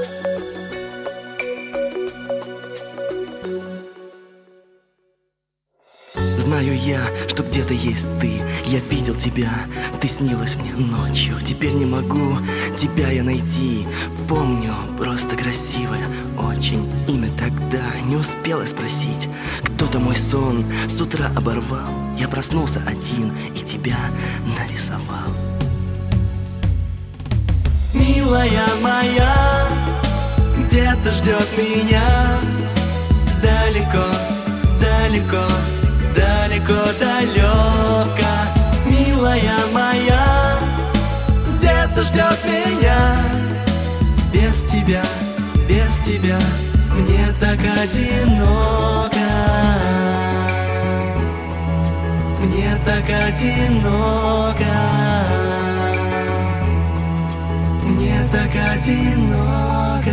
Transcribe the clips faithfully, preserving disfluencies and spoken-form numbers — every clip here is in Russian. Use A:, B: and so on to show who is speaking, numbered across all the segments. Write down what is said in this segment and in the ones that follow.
A: Знаю я, что где-то есть ты. Я видел тебя, ты снилась мне ночью. Теперь не могу тебя я найти. Помню, просто красивая очень. Имя тогда не успела спросить. Кто-то мой сон с утра оборвал. Я проснулся один и тебя нарисовал. Милая моя, где-то ждет меня. Далеко, далеко, далеко-далеко. Милая моя, где-то ждет меня. Без тебя, без тебя мне так одиноко. Мне так одиноко. Мне так одиноко.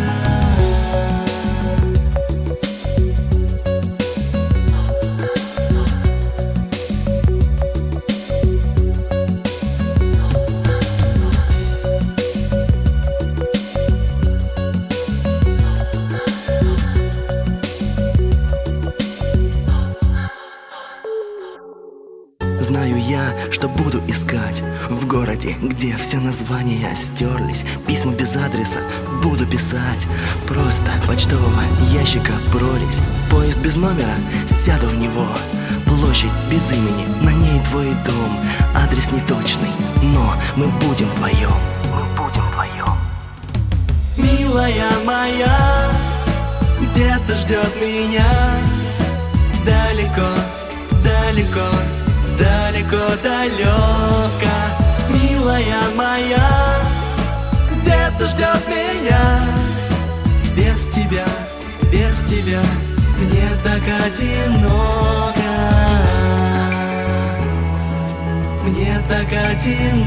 A: Знаю я, что буду искать в городе, где все названия стерлись. Письма без адреса буду писать. Просто почтового ящика прорезь. Поезд без номера, сяду в него. Площадь без имени, на ней твой дом. Адрес неточный, но мы будем вдвоем. Мы будем вдвоем. Милая моя, где-то ждет меня. Далеко, далеко, далеко-далеко. Милая моя, где-то ждет меня. Без тебя, без тебя мне так одиноко. Мне так одиноко.